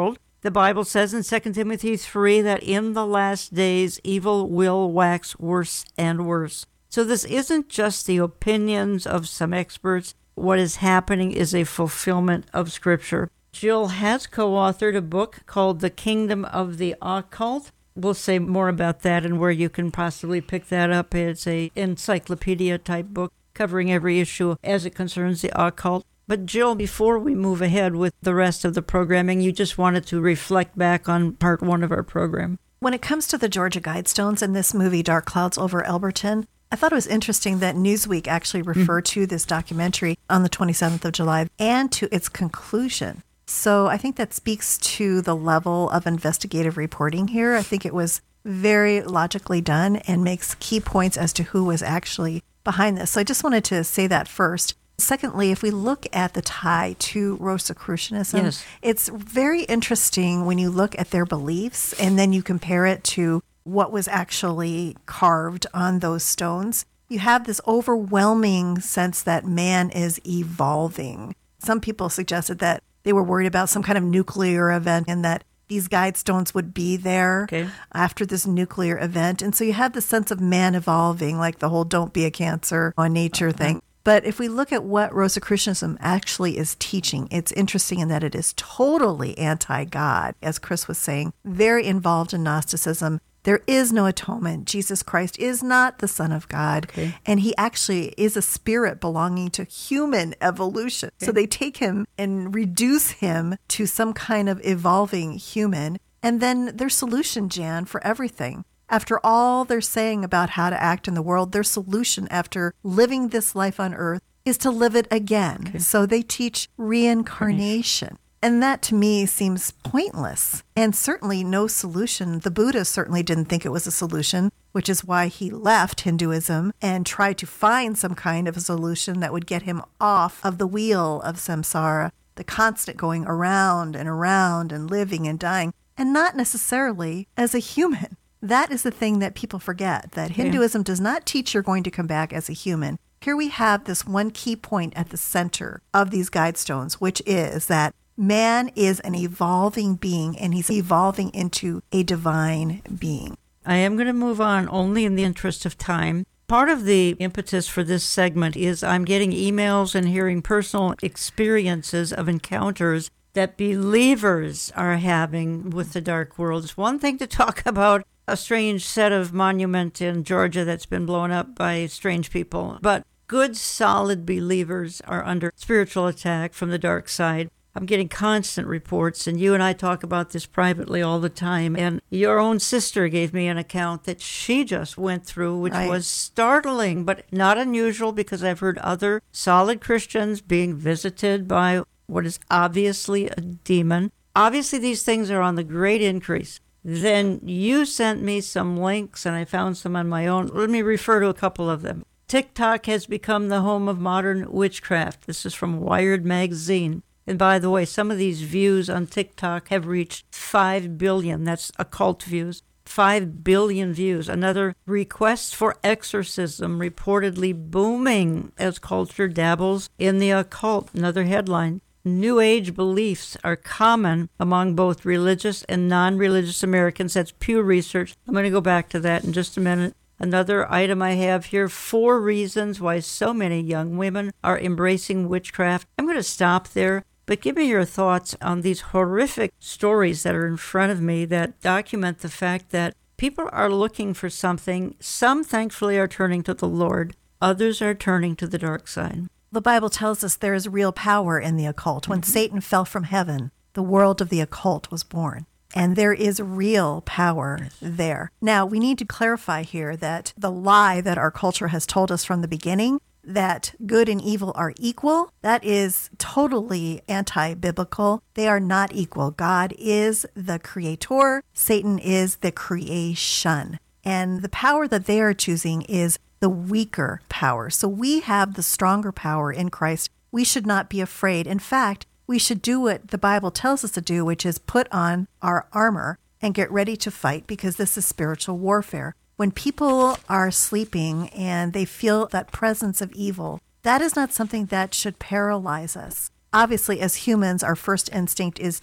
D: The Bible says in Second Timothy three that in the last days evil will wax worse and worse. So this isn't just the opinions of some experts. What is happening is a fulfillment of Scripture. Jill has co-authored a book called The Kingdom of the Occult. We'll say more about that and where you can possibly pick that up. It's a encyclopedia-type book covering every issue as it concerns the occult. But Jill, before we move ahead with the rest of the programming, you just wanted to reflect back on part one of our program.
E: When it comes to the Georgia Guidestones and this movie, Dark Clouds Over Elberton, I thought it was interesting that Newsweek actually referred mm-hmm. to this documentary on the twenty-seventh of July and to its conclusion. So I think that speaks to the level of investigative reporting here. I think it was very logically done and makes key points as to who was actually behind this. So I just wanted to say that first. Secondly, if we look at the tie to Rosicrucianism, yes. it's very interesting when you look at their beliefs and then you compare it to what was actually carved on those stones. You have this overwhelming sense that man is evolving. Some people suggested that they were worried about some kind of nuclear event and that these guide stones would be there okay. after this nuclear event. And so you have the sense of man evolving, like the whole don't be a cancer on nature uh-huh. thing. But if we look at what Rosicrucianism actually is teaching, it's interesting in that it is totally anti-God, as Chris was saying, very involved in Gnosticism. There is no atonement. Jesus Christ is not the Son of God, okay. and he actually is a spirit belonging to human evolution. Okay. So they take him and reduce him to some kind of evolving human, and then their solution, Jan, for everything. After all they're saying about how to act in the world, their solution after living this life on earth is to live it again. Okay. So they teach reincarnation. And that to me seems pointless and certainly no solution. The Buddha certainly didn't think it was a solution, which is why he left Hinduism and tried to find some kind of a solution that would get him off of the wheel of samsara, the constant going around and around and living and dying, and not necessarily as a human. That is the thing that people forget, that Hinduism yeah. does not teach you're going to come back as a human. Here we have this one key point at the center of these guidestones, which is that man is an evolving being, and he's evolving into a divine being.
D: I am going to move on only in the interest of time. Part of the impetus for this segment is I'm getting emails and hearing personal experiences of encounters that believers are having with the dark world. It's one thing to talk about a strange set of monument in Georgia that's been blown up by strange people, but good, solid believers are under spiritual attack from the dark side. I'm getting constant reports, and you and I talk about this privately all the time. And your own sister gave me an account that she just went through, which right. was startling, but not unusual because I've heard other solid Christians being visited by what is obviously a demon. Obviously, these things are on the great increase. Then you sent me some links, and I found some on my own. Let me refer to a couple of them. TikTok has become the home of modern witchcraft. This is from Wired magazine. And by the way, some of these views on TikTok have reached five billion. That's occult views. five billion views. Another, requests for exorcism reportedly booming as culture dabbles in the occult. Another headline. New Age beliefs are common among both religious and non-religious Americans. That's Pew Research. I'm going to go back to that in just a minute. Another item I have here, four reasons why so many young women are embracing witchcraft. I'm going to stop there, but give me your thoughts on these horrific stories that are in front of me that document the fact that people are looking for something. Some, thankfully, are turning to the Lord. Others are turning to the dark side.
E: The Bible tells us there is real power in the occult. When mm-hmm. Satan fell from heaven, the world of the occult was born. And there is real power yes. there. Now, we need to clarify here that the lie that our culture has told us from the beginning, that good and evil are equal, that is totally anti-biblical. They are not equal. God is the creator. Satan is the creation. And the power that they are choosing is the weaker power. So we have the stronger power in Christ. We should not be afraid. In fact, we should do what the Bible tells us to do, which is put on our armor and get ready to fight, because this is spiritual warfare. When people are sleeping and they feel that presence of evil, that is not something that should paralyze us. Obviously, as humans, our first instinct is to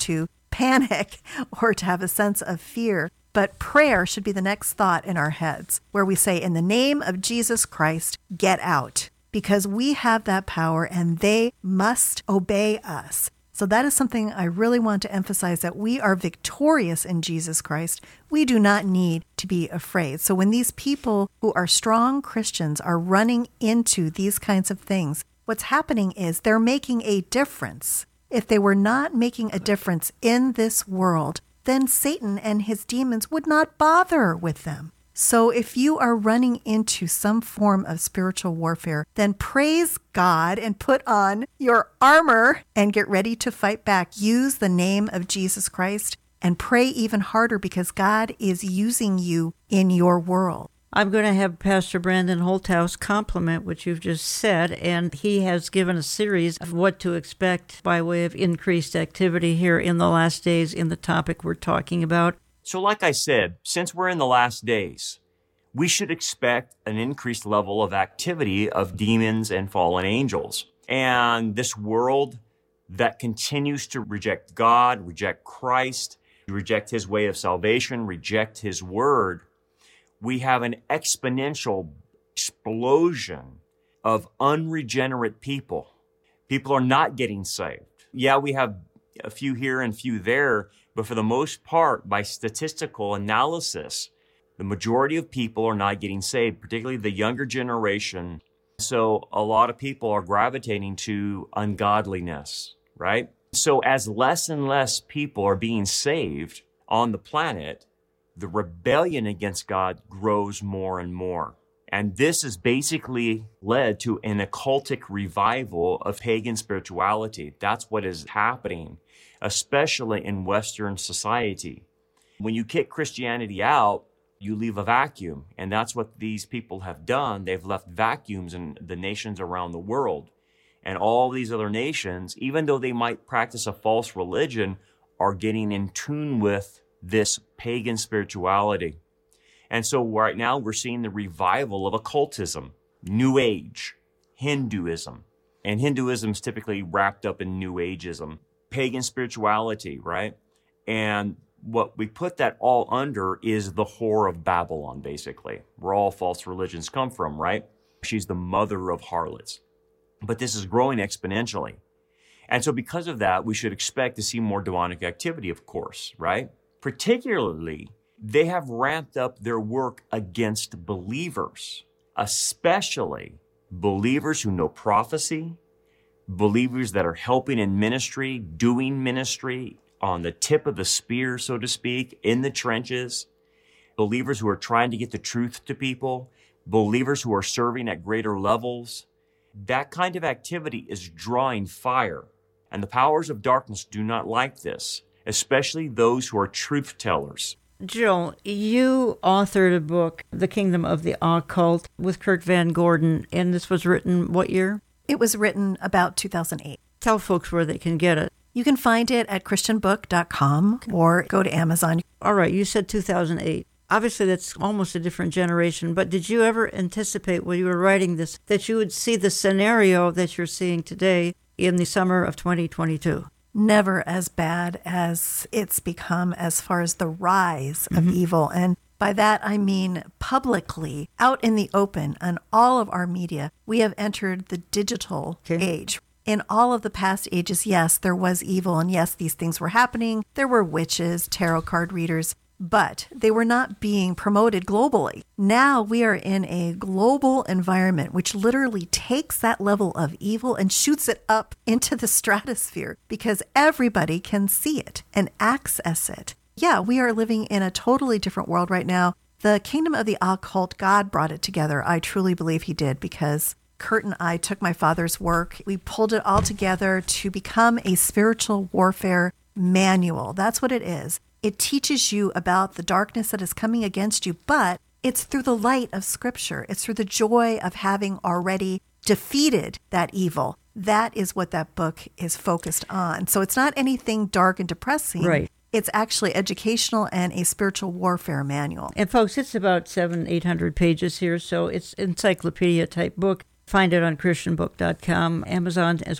E: panic or to have a sense of fear. But prayer should be the next thought in our heads, where we say, in the name of Jesus Christ, get out, because we have that power and they must obey us. So that is something I really want to emphasize, that we are victorious in Jesus Christ. We do not need to be afraid. So when these people who are strong Christians are running into these kinds of things, what's happening is they're making a difference. If they were not making a difference in this world, then Satan and his demons would not bother with them. So if you are running into some form of spiritual warfare, then praise God and put on your armor and get ready to fight back. Use the name of Jesus Christ and pray even harder, because God is using you in your world.
D: I'm going to have Pastor Brandon Holthouse compliment what you've just said, and he has given a series of what to expect by way of increased activity here in the last days in the topic we're talking about.
O: So like I said, since we're in the last days, we should expect an increased level of activity of demons and fallen angels. And this world that continues to reject God, reject Christ, reject his way of salvation, reject his word, we have an exponential explosion of unregenerate people. People are not getting saved. Yeah, we have a few here and few there, but for the most part, by statistical analysis, the majority of people are not getting saved, particularly the younger generation. So a lot of people are gravitating to ungodliness, right? So as less and less people are being saved on the planet, the rebellion against God grows more and more. And this has basically led to an occultic revival of pagan spirituality. That's what is happening, especially in Western society. When you kick Christianity out, you leave a vacuum. And that's what these people have done. They've left vacuums in the nations around the world. And all these other nations, even though they might practice a false religion, are getting in tune with this pagan spirituality. And so right now we're seeing the revival of occultism, New Age, Hinduism. And Hinduism is typically wrapped up in New Ageism, pagan spirituality, right? And what we put that all under is the whore of Babylon, basically, where all false religions come from, right? She's the mother of harlots. But this is growing exponentially. And so because of that, we should expect to see more demonic activity, of course, right? Particularly, they have ramped up their work against believers, especially believers who know prophecy, believers that are helping in ministry, doing ministry on the tip of the spear, so to speak, in the trenches, believers who are trying to get the truth to people, believers who are serving at greater levels. That kind of activity is drawing fire, and the powers of darkness do not like this, especially those who are truth tellers.
D: Jill, you authored a book, The Kingdom of the Occult, with Kurt Van Gordon, and this was written what year?
E: It was written about two thousand eight.
D: Tell folks where they can get it.
E: You can find it at christian book dot com or go to Amazon.
D: All right, you said two thousand eight. Obviously, that's almost a different generation, but did you ever anticipate when you were writing this that you would see the scenario that you're seeing today in the summer of twenty twenty-two?
E: Never as bad as it's become as far as the rise of mm-hmm. evil. And by that, I mean publicly, out in the open, on all of our media, we have entered the digital okay. age. In all of the past ages, yes, there was evil, and yes, these things were happening. There were witches, tarot card readers, but they were not being promoted globally. Now we are in a global environment which literally takes that level of evil and shoots it up into the stratosphere because everybody can see it and access it. Yeah, we are living in a totally different world right now. The kingdom of the occult, God brought it together. I truly believe he did, because Kurt and I took my father's work. We pulled it all together to become a spiritual warfare manual. That's what it is. It teaches you about the darkness that is coming against you, but it's through the light of Scripture. It's through the joy of having already defeated that evil. That is what that book is focused on. So it's not anything dark and depressing.
D: Right.
E: It's actually educational and a spiritual warfare manual.
D: And folks, it's about seven, eight hundred pages here, so it's encyclopedia type book. Find it on christian book dot com, Amazon as well.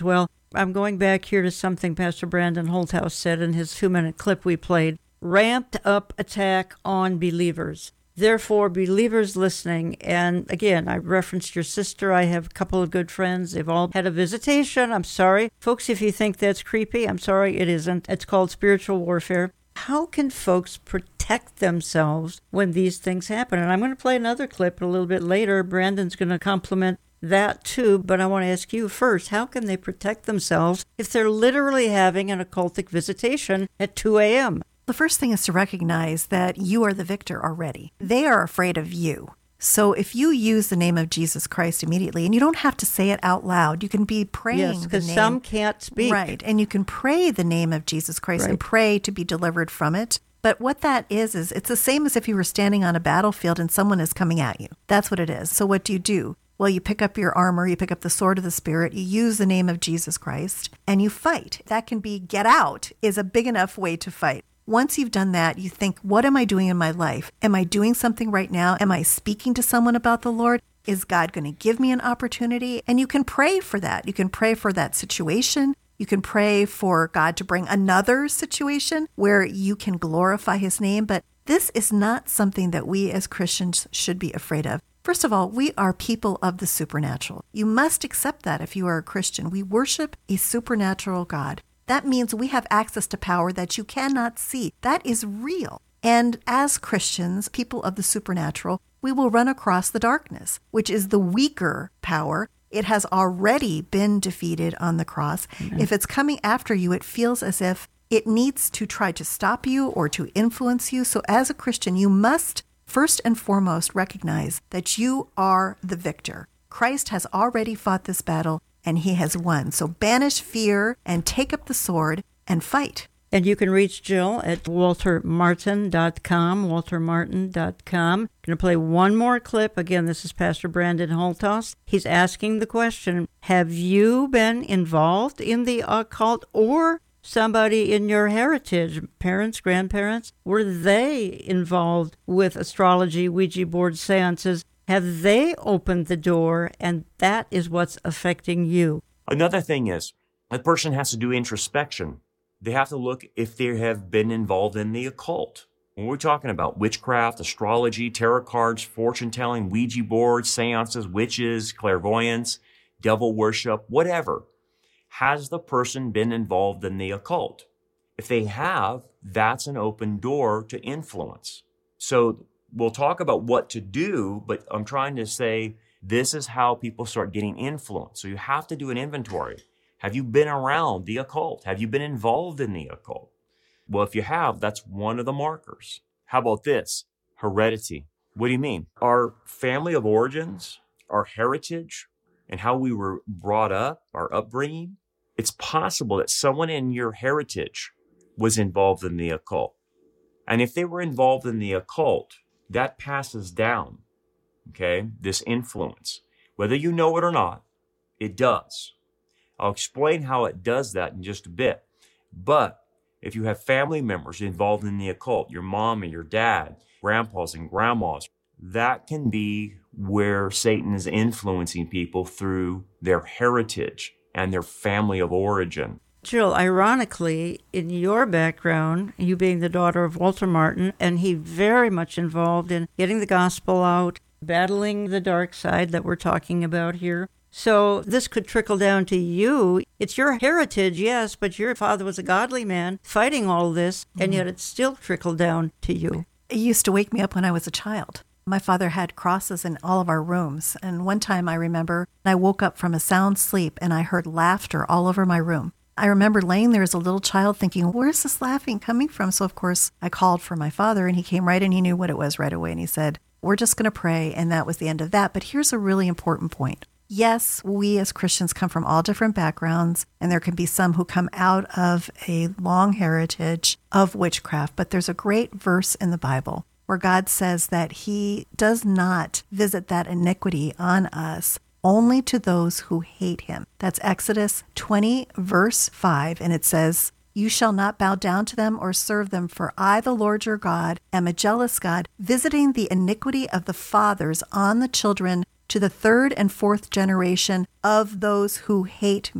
D: I'm going back here to something Pastor Brandon Holthaus said in his two-minute clip we played. Ramped up attack on believers. Therefore, believers listening, and again, I referenced your sister. I have a couple of good friends. They've all had a visitation. I'm sorry. Folks, if you think that's creepy, I'm sorry, it isn't. It's called spiritual warfare. How can folks protect themselves when these things happen? And I'm going to play another clip a little bit later. Brandon's going to compliment that too, but I want to ask you first, how can they protect themselves if they're literally having an occultic visitation at two a.m.?
E: The first thing is to recognize that you are the victor already. They are afraid of you. So if you use the name of Jesus Christ immediately, and you don't have to say it out loud, you can be praying
D: yes,
E: the name.
D: because some can't speak.
E: Right, and you can pray the name of Jesus Christ
D: right.
E: and pray to be delivered from it. But what that is, is it's the same as if you were standing on a battlefield and someone is coming at you. That's what it is. So what do you do? Well, you pick up your armor, you pick up the sword of the Spirit, you use the name of Jesus Christ, and you fight. That can be get out is a big enough way to fight. Once you've done that, you think, what am I doing in my life? Am I doing something right now? Am I speaking to someone about the Lord? Is God going to give me an opportunity? And you can pray for that. You can pray for that situation. You can pray for God to bring another situation where you can glorify his name. But this is not something that we as Christians should be afraid of. First of all, we are people of the supernatural. You must accept that if you are a Christian. We worship a supernatural God. That means we have access to power that you cannot see. That is real. And as Christians, people of the supernatural, we will run across the darkness, which is the weaker power. It has already been defeated on the cross. Mm-hmm. If it's coming after you, it feels as if it needs to try to stop you or to influence you. So as a Christian, you must first and foremost recognize that you are the victor. Christ has already fought this battle, and he has won. So banish fear and take up the sword and fight.
D: And you can reach Jill at walter martin dot com, walter martin dot com. I'm going to play one more clip. Again, this is Pastor Brandon Holthaus. He's asking the question, have you been involved in the occult or somebody in your heritage, parents, grandparents? Were they involved with astrology, Ouija board seances? Have they opened the door, and that is what's affecting you?
O: Another thing is, a person has to do introspection. They have to look if they have been involved in the occult. When we're talking about witchcraft, astrology, tarot cards, fortune-telling, Ouija boards, seances, witches, clairvoyance, devil worship, whatever, has the person been involved in the occult? If they have, that's an open door to influence. So we'll talk about what to do, but I'm trying to say this is how people start getting influence. So you have to do an inventory. Have you been around the occult? Have you been involved in the occult? Well, if you have, that's one of the markers. How about this? Heredity. What do you mean? Our family of origins, our heritage, and how we were brought up, our upbringing, it's possible that someone in your heritage was involved in the occult. And if they were involved in the occult, that passes down, okay, this influence. Whether you know it or not, it does. I'll explain how it does that in just a bit. But if you have family members involved in the occult, your mom and your dad, grandpas and grandmas, that can be where Satan is influencing people through their heritage and their family of origin.
D: Jill, ironically, in your background, you being the daughter of Walter Martin, and he very much involved in getting the gospel out, battling the dark side that we're talking about here. So this could trickle down to you. It's your heritage, yes, but your father was a godly man fighting all this, and yet it still trickled down to you.
E: It used to wake me up when I was a child. My father had crosses in all of our rooms, and one time I remember I woke up from a sound sleep and I heard laughter all over my room. I remember laying there as a little child thinking, where's this laughing coming from? So, of course, I called for my father, and he came right in. He knew what it was right away, and he said, we're just going to pray, and that was the end of that. But here's a really important point. Yes, we as Christians come from all different backgrounds, and there can be some who come out of a long heritage of witchcraft, but there's a great verse in the Bible where God says that he does not visit that iniquity on us, only to those who hate him. That's Exodus twenty, verse five, and it says, you shall not bow down to them or serve them, for I, the Lord your God, am a jealous God, visiting the iniquity of the fathers on the children to the third and fourth generation of those who hate me.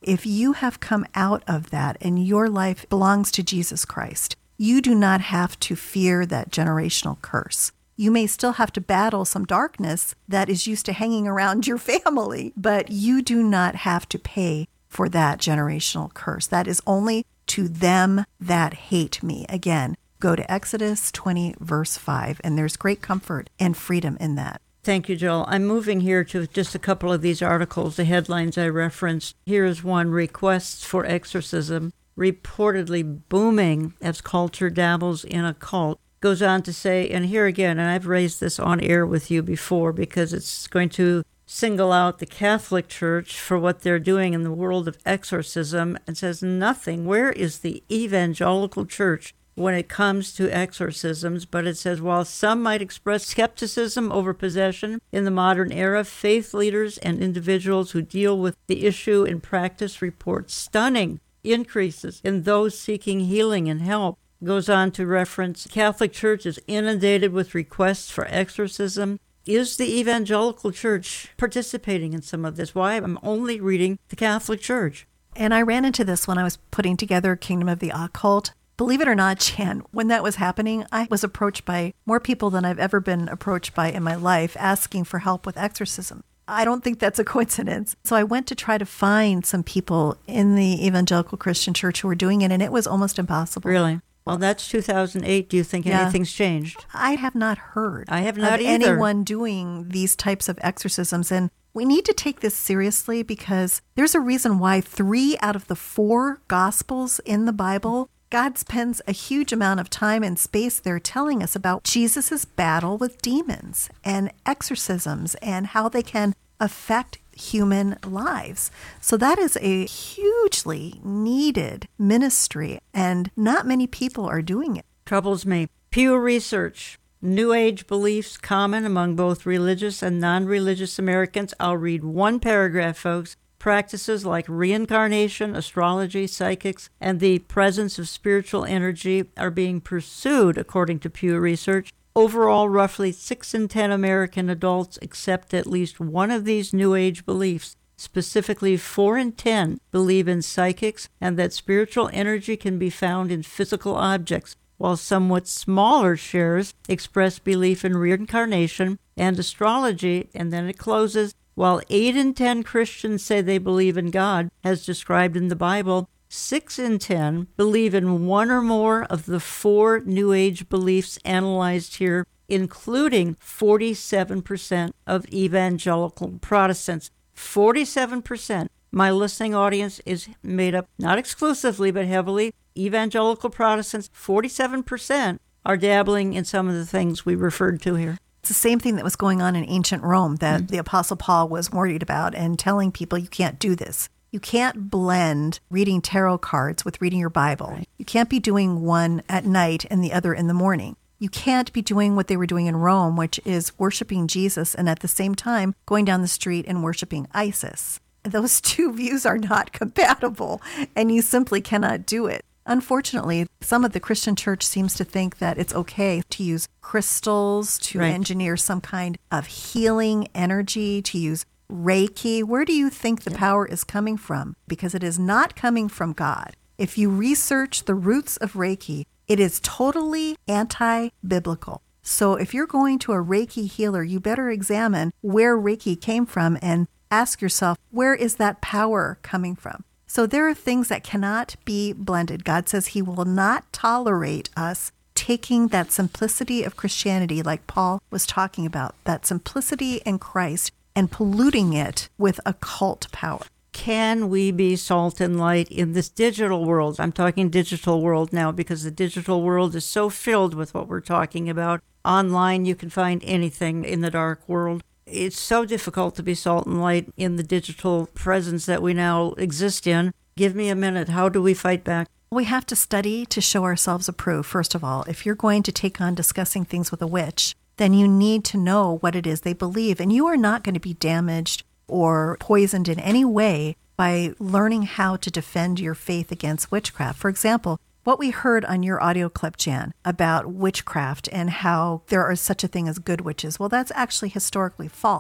E: If you have come out of that and your life belongs to Jesus Christ, you do not have to fear that generational curse. You may still have to battle some darkness that is used to hanging around your family, but you do not have to pay for that generational curse. That is only to them that hate me. Again, go to Exodus twenty, verse five, and there's great comfort and freedom in that.
D: Thank you, Jill. I'm moving here to just a couple of these articles, the headlines I referenced. Here's one: requests for exorcism reportedly booming as culture dabbles in occult. Goes on to say, and here again, and I've raised this on air with you before because it's going to single out the Catholic Church for what they're doing in the world of exorcism, and says nothing. Where is the evangelical church when it comes to exorcisms? But it says, while some might express skepticism over possession in the modern era, faith leaders and individuals who deal with the issue in practice report stunning increases in those seeking healing and help. Goes on to reference Catholic Church is inundated with requests for exorcism. Is the evangelical church participating in some of this? Why? I'm only reading the Catholic Church.
E: And I ran into this when I was putting together Kingdom of the Occult. Believe it or not, Jan, when that was happening, I was approached by more people than I've ever been approached by in my life asking for help with exorcism. I don't think that's a coincidence. So I went to try to find some people in the evangelical Christian church who were doing it, and it was almost impossible.
D: Really? Well, that's two thousand eight. Do you think yeah. anything's changed?
E: I have not heard
D: I have not
E: of
D: either.
E: anyone doing these types of exorcisms. And we need to take this seriously because there's a reason why three out of the four Gospels in the Bible, God spends a huge amount of time and space there telling us about Jesus' battle with demons and exorcisms and how they can affect human lives. So that is a hugely needed ministry, and not many people are doing it.
D: Troubles me. Pew Research. New Age beliefs common among both religious and non-religious Americans. I'll read one paragraph, folks. Practices like reincarnation, astrology, psychics, and the presence of spiritual energy are being pursued, according to Pew Research. Overall, roughly six in ten American adults accept at least one of these New Age beliefs. Specifically, four in ten believe in psychics and that spiritual energy can be found in physical objects, while somewhat smaller shares express belief in reincarnation and astrology. And then it closes, while eight in ten Christians say they believe in God, as described in the Bible, six in ten believe in one or more of the four New Age beliefs analyzed here, including forty-seven percent of evangelical Protestants. forty-seven percent. My listening audience is made up, not exclusively, but heavily, evangelical Protestants. forty-seven percent are dabbling in some of the things we referred to here.
E: It's the same thing that was going on in ancient Rome that mm-hmm. the Apostle Paul was worried about and telling people you can't do this. You can't blend reading tarot cards with reading your Bible. Right. You can't be doing one at night and the other in the morning. You can't be doing what they were doing in Rome, which is worshiping Jesus and at the same time going down the street and worshiping ISIS. Those two views are not compatible, and you simply cannot do it. Unfortunately, some of the Christian church seems to think that it's okay to use crystals, to right. engineer some kind of healing energy, to use Reiki. Where do you think the power is coming from? Because it is not coming from God. If you research the roots of Reiki, it is totally anti-biblical. So if you're going to a Reiki healer, you better examine where Reiki came from and ask yourself, where is that power coming from? So there are things that cannot be blended. God says he will not tolerate us taking that simplicity of Christianity, like Paul was talking about, that simplicity in Christ, and polluting it with occult power.
D: Can we be salt and light in this digital world? I'm talking digital world now because the digital world is so filled with what we're talking about. Online, you can find anything in the dark world. It's so difficult to be salt and light in the digital presence that we now exist in. Give me a minute. How do we fight back?
E: We have to study to show ourselves approved, first of all. If you're going to take on discussing things with a witch, then you need to know what it is they believe. And you are not going to be damaged or poisoned in any way by learning how to defend your faith against witchcraft. For example, what we heard on your audio clip, Jan, about witchcraft and how there is such a thing as good witches, well, that's actually historically false.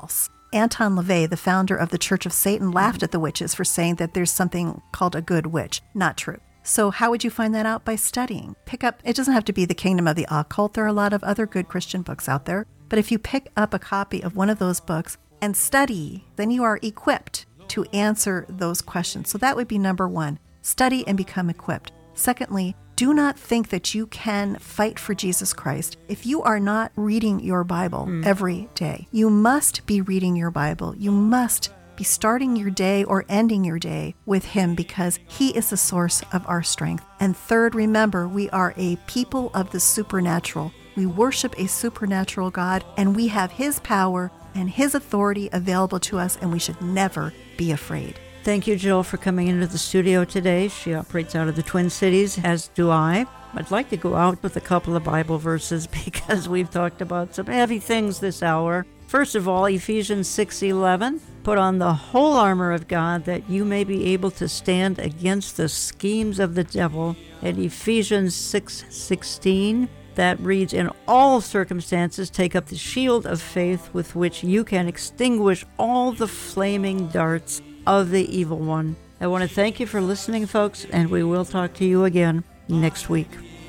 E: Anton LaVey, the founder of the Church of Satan, laughed at the witches for saying that there's something called a good witch. Not true. So how would you find that out? By studying. Pick up, it doesn't have to be The Kingdom of the Occult. There are a lot of other good Christian books out there. But if you pick up a copy of one of those books and study, then you are equipped to answer those questions. So that would be number one. Study and become equipped. Secondly, do not think that you can fight for Jesus Christ if you are not reading your Bible mm. every day. You must be reading your Bible. You must be starting your day or ending your day with Him, because He is the source of our strength. And third, remember, we are a people of the supernatural. We worship a supernatural God, and we have His power and His authority available to us, and we should never be afraid.
D: Thank you, Jill, for coming into the studio today. She operates out of the Twin Cities, as do I. I'd like to go out with a couple of Bible verses because we've talked about some heavy things this hour. First of all, Ephesians six eleven, put on the whole armor of God that you may be able to stand against the schemes of the devil. And Ephesians six sixteen, that reads, in all circumstances, take up the shield of faith with which you can extinguish all the flaming darts of the evil one. I want to thank you for listening, folks, and we will talk to you again next week.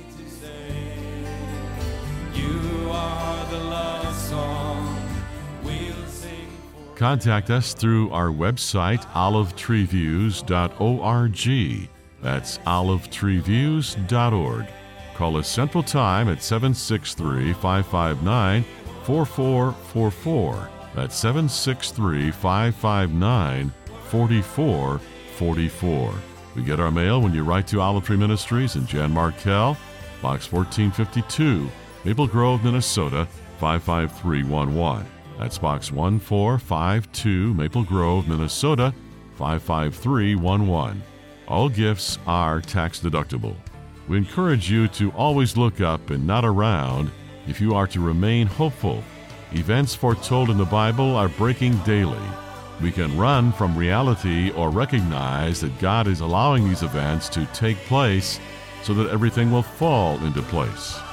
A: Contact us through our website, olive tree views dot org. That's olive tree views dot org. Call us Central Time at seven six three, five five nine, four four four four. That's seven six three, five five nine, four four four four. We get our mail when you write to Olive Tree Ministries in Jan Markell, Box fourteen fifty-two, Maple Grove, Minnesota, five five three one one. That's Box one four five two, Maple Grove, Minnesota, five five three one one. All gifts are tax deductible. We encourage you to always look up and not around if you are to remain hopeful. Events foretold in the Bible are breaking daily. We can run from reality or recognize that God is allowing these events to take place so that everything will fall into place.